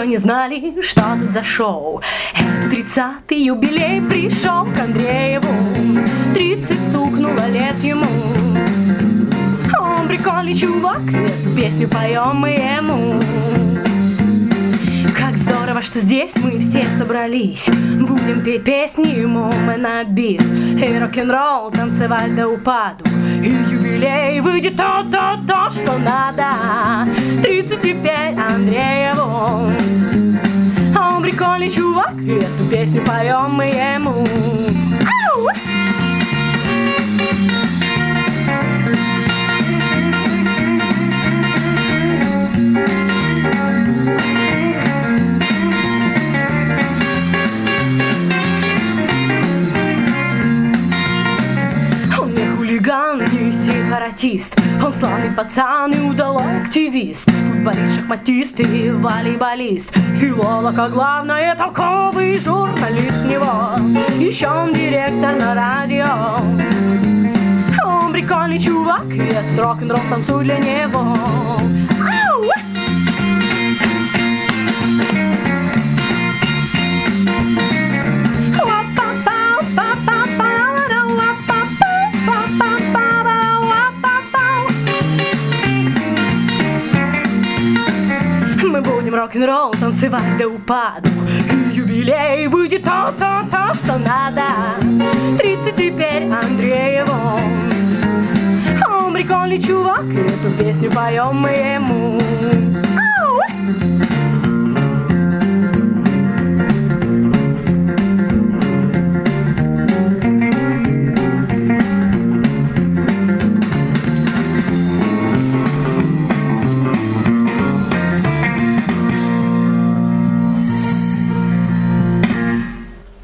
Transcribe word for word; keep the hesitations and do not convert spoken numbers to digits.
не знали, что тут за шоу. Это тридцатый юбилей пришел к Андрееву, тридцать стукнуло лет ему. Он прикольный чувак, эту песню поем мы ему. Как здорово, что здесь мы все собрались. Будем петь песни ему мы на бис. И рок-н-ролл танцевать до упаду. И юбилей выйдет то-то-то, что надо. Тридцать теперь Андрееву. Он прикольный чувак, и эту песню поем мы ему. Ау! Хулиган, не сепаратист. Он славный пацан и удалой активист. Футболист, шахматист и волейболист. Филолог, а главное толковый журналист с него. Еще он директор на радио. Он прикольный чувак, и этот рок-н-ролл танцуй для него. Ау! Мы будем рок-н-ролл танцевать до упаду. И юбилей выйдет то-то-то, что надо. Тридцать теперь Андрееву. Он прикольный чувак, и эту песню поем мы ему.